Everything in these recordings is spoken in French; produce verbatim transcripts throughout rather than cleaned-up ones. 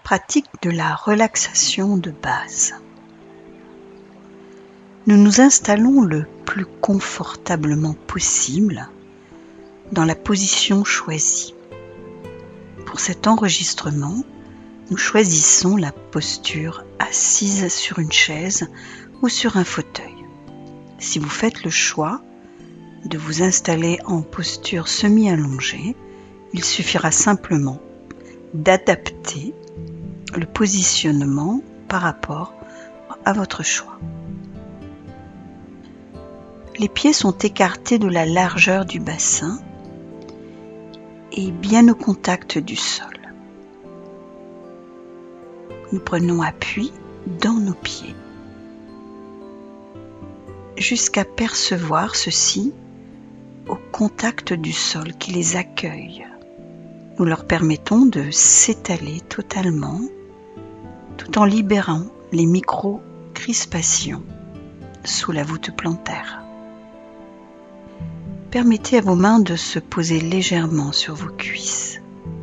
pratique de la relaxation de base. Nous nous installons le plus confortablement possible dans la position choisie. Pour cet enregistrement, nous choisissons la posture assise sur une chaise ou sur un fauteuil. Si vous faites le choix de vous installer en posture semi-allongée, il suffira simplement d'adapter le positionnement par rapport à votre choix. Les pieds sont écartés de la largeur du bassin et bien au contact du sol. Nous prenons appui dans nos pieds jusqu'à percevoir ceux-ci au contact du sol qui les accueille. Nous leur permettons de s'étaler totalement tout en libérant les micro-crispations sous la voûte plantaire. Permettez à vos mains de se poser légèrement sur vos cuisses,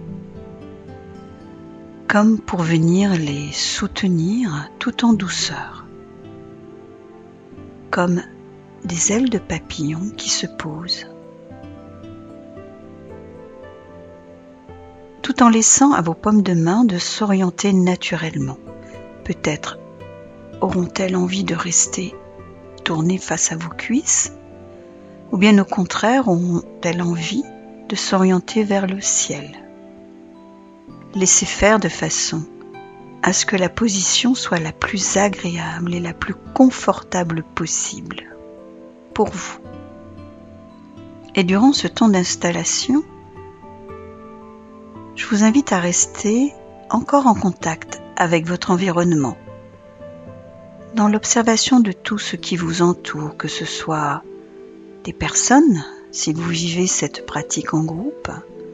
comme pour venir les soutenir tout en douceur, comme des ailes de papillon qui se posent, tout en laissant à vos paumes de main de s'orienter naturellement. Peut-être auront-elles envie de rester tournées face à vos cuisses, ou bien au contraire auront-elles envie de s'orienter vers le ciel. Laissez faire de façon à ce que la position soit la plus agréable et la plus confortable possible pour vous. Et durant ce temps d'installation, je vous invite à rester encore en contact avec votre environnement, dans l'observation de tout ce qui vous entoure, que ce soit des personnes, si vous vivez cette pratique en groupe,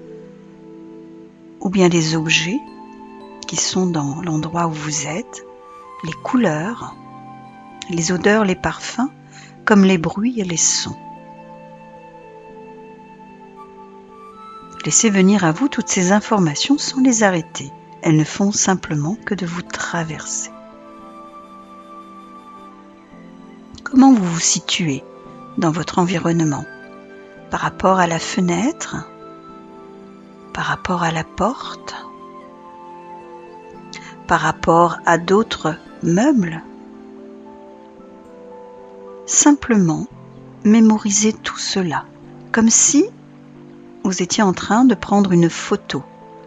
ou bien les objets qui sont dans l'endroit où vous êtes, les couleurs, les odeurs, les parfums, comme les bruits et les sons. Laissez venir à vous toutes ces informations sans les arrêter. Elles ne font simplement que de vous traverser. Comment vous vous situez dans votre environnement, par rapport à la fenêtre, par rapport à la porte, par rapport à d'autres meubles? Simplement mémorisez tout cela, comme si vous étiez en train de prendre une photo.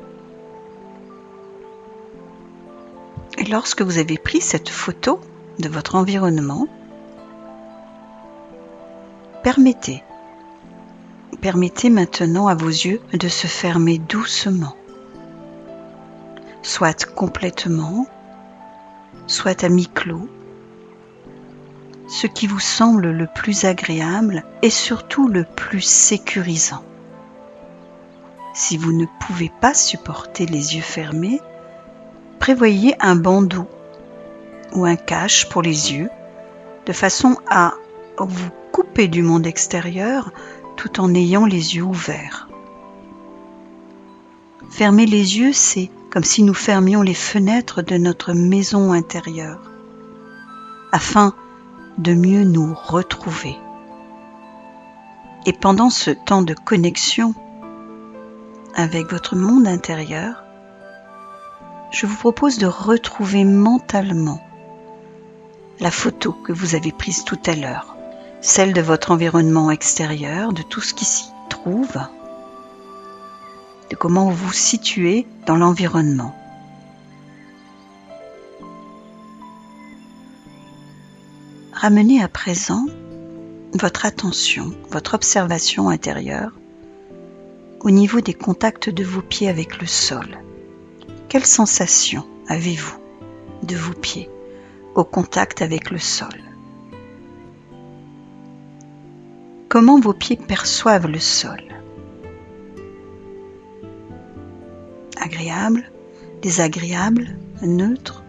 Et lorsque vous avez pris cette photo de votre environnement, permettez, permettez maintenant à vos yeux de se fermer doucement, soit complètement, soit à mi-clos, ce qui vous semble le plus agréable et surtout le plus sécurisant. Si vous ne pouvez pas supporter les yeux fermés, prévoyez un bandeau ou un cache pour les yeux, de façon à vous couper du monde extérieur tout en ayant les yeux ouverts. Fermer les yeux, c'est comme si nous fermions les fenêtres de notre maison intérieure, afin de mieux nous retrouver. Et pendant ce temps de connexion avec votre monde intérieur, je vous propose de retrouver mentalement la photo que vous avez prise tout à l'heure, celle de votre environnement extérieur, de tout ce qui s'y trouve, de comment vous vous situez dans l'environnement. Ramenez à présent votre attention, votre observation intérieure au niveau des contacts de vos pieds avec le sol. Quelle sensation avez-vous de vos pieds au contact avec le sol? Comment vos pieds perçoivent le sol? Agréable, désagréable, neutre?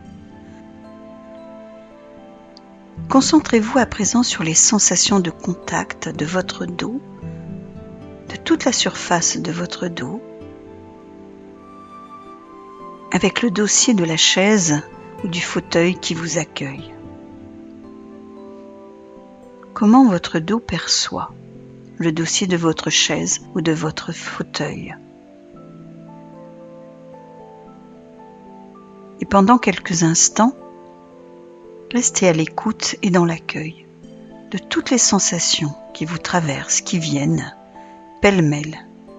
Concentrez-vous à présent sur les sensations de contact de votre dos, de toute la surface de votre dos, avec le dossier de la chaise ou du fauteuil qui vous accueille. Comment votre dos perçoit le dossier de votre chaise ou de votre fauteuil? Et pendant quelques instants, restez à l'écoute et dans l'accueil de toutes les sensations qui vous traversent, qui viennent pêle-mêle,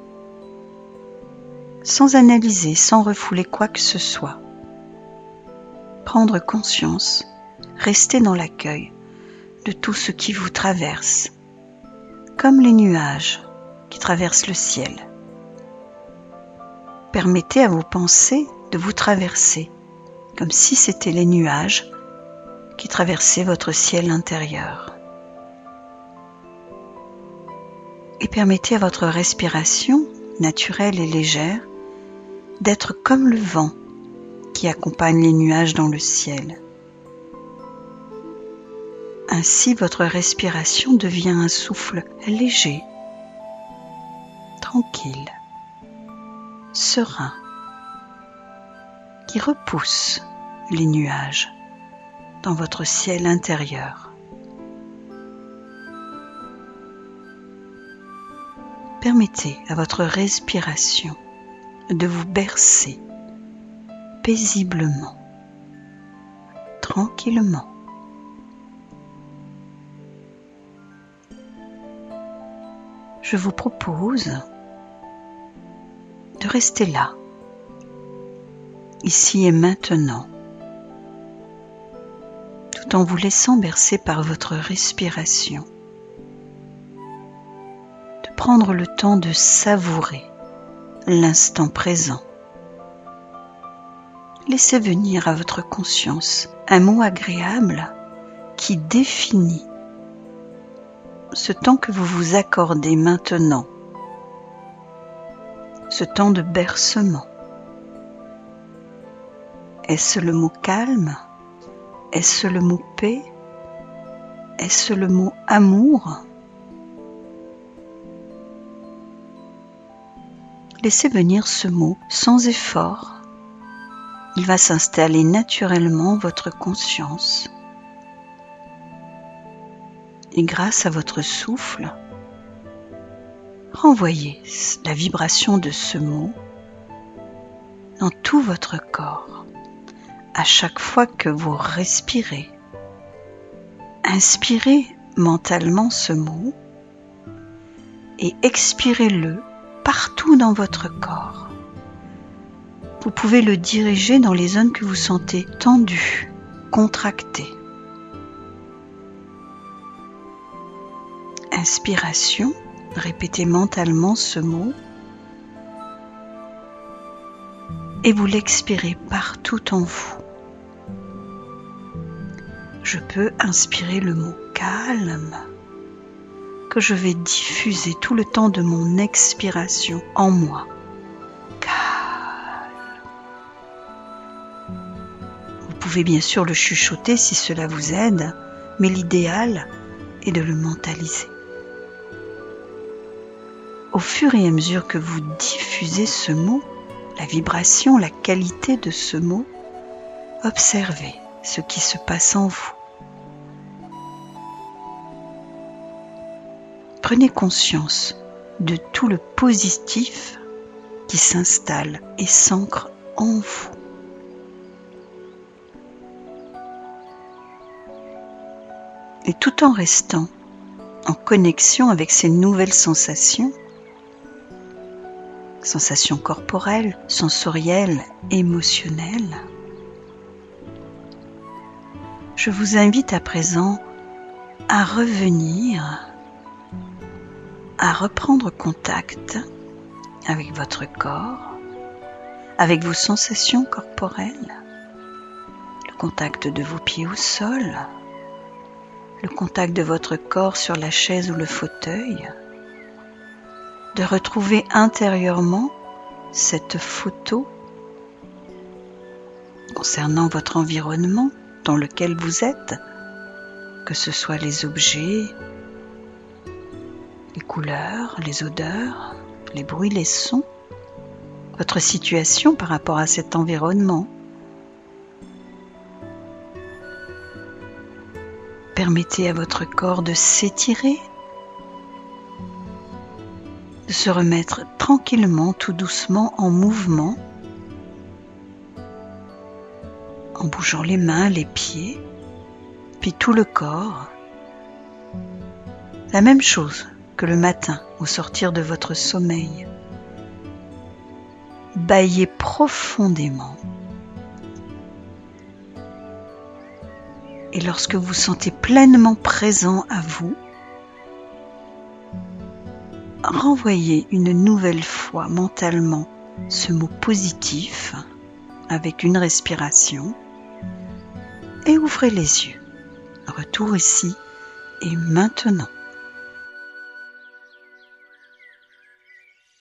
sans analyser, sans refouler quoi que ce soit. Prendre conscience, rester dans l'accueil de tout ce qui vous traverse, comme les nuages qui traversent le ciel. Permettez à vos pensées de vous traverser, comme si c'étaient les nuages qui traversaient votre ciel intérieur. Et permettez à votre respiration, naturelle et légère, d'être comme le vent qui accompagne les nuages dans le ciel. Ainsi, votre respiration devient un souffle léger, tranquille, serein, qui repousse les nuages dans votre ciel intérieur. Permettez à votre respiration de vous bercer paisiblement, tranquillement. Je vous propose de rester là, ici et maintenant, tout en vous laissant bercer par votre respiration, de prendre le temps de savourer l'instant présent. Laissez venir à votre conscience un mot agréable qui définit ce temps que vous vous accordez maintenant, ce temps de bercement. Est-ce le mot calme? Est-ce le mot paix? Est-ce le mot amour? Laissez venir ce mot sans effort. Il va s'installer naturellement votre conscience. Et grâce à votre souffle, renvoyez la vibration de ce mot dans tout votre corps. À chaque fois que vous respirez, inspirez mentalement ce mot et expirez-le partout dans votre corps. Vous pouvez le diriger dans les zones que vous sentez tendues, contractées. Inspiration, répétez mentalement ce mot et vous l'expirez partout en vous. Je peux inspirer le mot calme que je vais diffuser tout le temps de mon expiration en moi. Calme. Vous pouvez bien sûr le chuchoter si cela vous aide, mais l'idéal est de le mentaliser. Au fur et à mesure que vous diffusez ce mot, la vibration, la qualité de ce mot, observez ce qui se passe en vous. Prenez conscience de tout le positif qui s'installe et s'ancre en vous. Et tout en restant en connexion avec ces nouvelles sensations, sensations corporelles, sensorielles, émotionnelles, je vous invite à présent à revenir, à reprendre contact avec votre corps, avec vos sensations corporelles, le contact de vos pieds au sol, le contact de votre corps sur la chaise ou le fauteuil, de retrouver intérieurement cette photo concernant votre environnement dans lequel vous êtes, que ce soit les objets, les couleurs, les odeurs, les bruits, les sons. votre situation par rapport à cet environnement. Permettez à votre corps de s'étirer, de se remettre tranquillement, tout doucement en mouvement, en bougeant les mains, les pieds, puis tout le corps. La même chose que le matin au sortir de votre sommeil. Bâillez profondément. Et lorsque vous sentez pleinement présent à vous, renvoyez une nouvelle fois mentalement ce mot positif avec une respiration et ouvrez les yeux. Retour ici et maintenant.